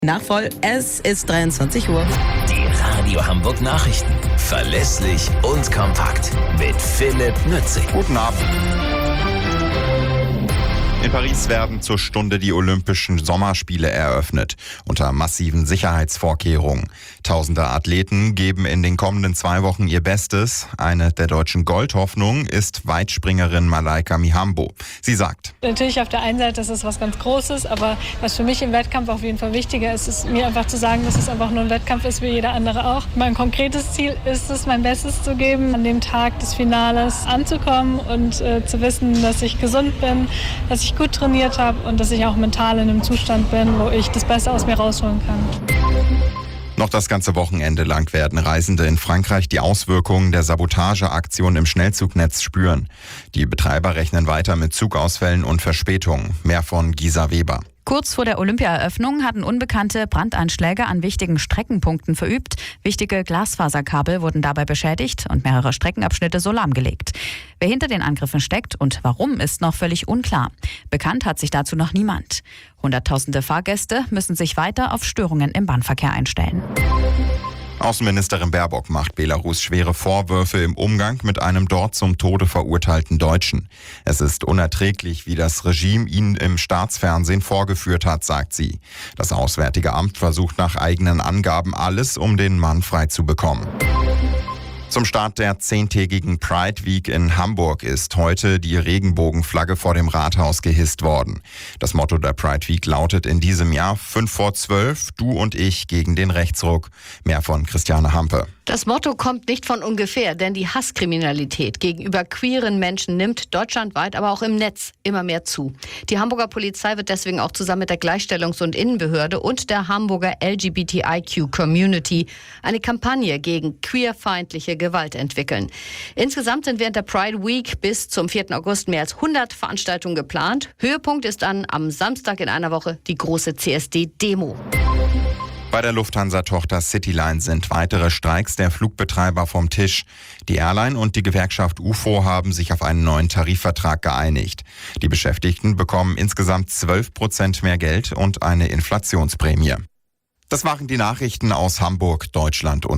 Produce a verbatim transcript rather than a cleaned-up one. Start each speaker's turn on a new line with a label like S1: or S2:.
S1: Nachvoll, es ist dreiundzwanzig Uhr.
S2: Die Radio Hamburg Nachrichten. Verlässlich und kompakt. Mit Philipp Nützig.
S3: Guten Abend. In Paris werden zur Stunde die Olympischen Sommerspiele eröffnet, unter massiven Sicherheitsvorkehrungen. Tausende Athleten geben in den kommenden zwei Wochen ihr Bestes. Eine der deutschen Goldhoffnungen ist Weitspringerin Malaika Mihambo. Sie sagt:
S4: Natürlich auf der einen Seite ist es was ganz Großes, aber was für mich im Wettkampf auf jeden Fall wichtiger ist, ist mir einfach zu sagen, dass es einfach nur ein Wettkampf ist, wie jeder andere auch. Mein konkretes Ziel ist es, mein Bestes zu geben, an dem Tag des Finales anzukommen und äh, zu wissen, dass ich gesund bin, dass ich gut trainiert habe und dass ich auch mental in einem Zustand bin, wo ich das Beste aus mir rausholen kann.
S3: Noch das ganze Wochenende lang werden Reisende in Frankreich die Auswirkungen der Sabotageaktion im Schnellzugnetz spüren. Die Betreiber rechnen weiter mit Zugausfällen und Verspätungen. Mehr von Gisa Weber.
S5: Kurz vor der Olympia-Eröffnung hatten Unbekannte Brandanschläge an wichtigen Streckenpunkten verübt. Wichtige Glasfaserkabel wurden dabei beschädigt und mehrere Streckenabschnitte so lahmgelegt. Wer hinter den Angriffen steckt und warum, ist noch völlig unklar. Bekannt hat sich dazu noch niemand. Hunderttausende Fahrgäste müssen sich weiter auf Störungen im Bahnverkehr einstellen.
S3: Außenministerin Baerbock macht Belarus schwere Vorwürfe im Umgang mit einem dort zum Tode verurteilten Deutschen. Es ist unerträglich, wie das Regime ihn im Staatsfernsehen vorgeführt hat, sagt sie. Das Auswärtige Amt versucht nach eigenen Angaben alles, um den Mann freizubekommen. Zum Start der zehntägigen Pride Week in Hamburg ist heute die Regenbogenflagge vor dem Rathaus gehisst worden. Das Motto der Pride Week lautet in diesem Jahr fünf vor zwölf, du und ich gegen den Rechtsruck. Mehr von Christiane Hampe.
S6: Das Motto kommt nicht von ungefähr, denn die Hasskriminalität gegenüber queeren Menschen nimmt deutschlandweit, aber auch im Netz immer mehr zu. Die Hamburger Polizei wird deswegen auch zusammen mit der Gleichstellungs- und Innenbehörde und der Hamburger L G B T I Q Community eine Kampagne gegen queerfeindliche Gewalt entwickeln. Insgesamt sind während der Pride Week bis zum vierten August mehr als hundert Veranstaltungen geplant. Höhepunkt ist dann am Samstag in einer Woche die große C S D-Demo.
S3: Bei der Lufthansa-Tochter Cityline sind weitere Streiks der Flugbetreiber vom Tisch. Die Airline und die Gewerkschaft U F O haben sich auf einen neuen Tarifvertrag geeinigt. Die Beschäftigten bekommen insgesamt zwölf Prozent mehr Geld und eine Inflationsprämie. Das waren die Nachrichten aus Hamburg, Deutschland und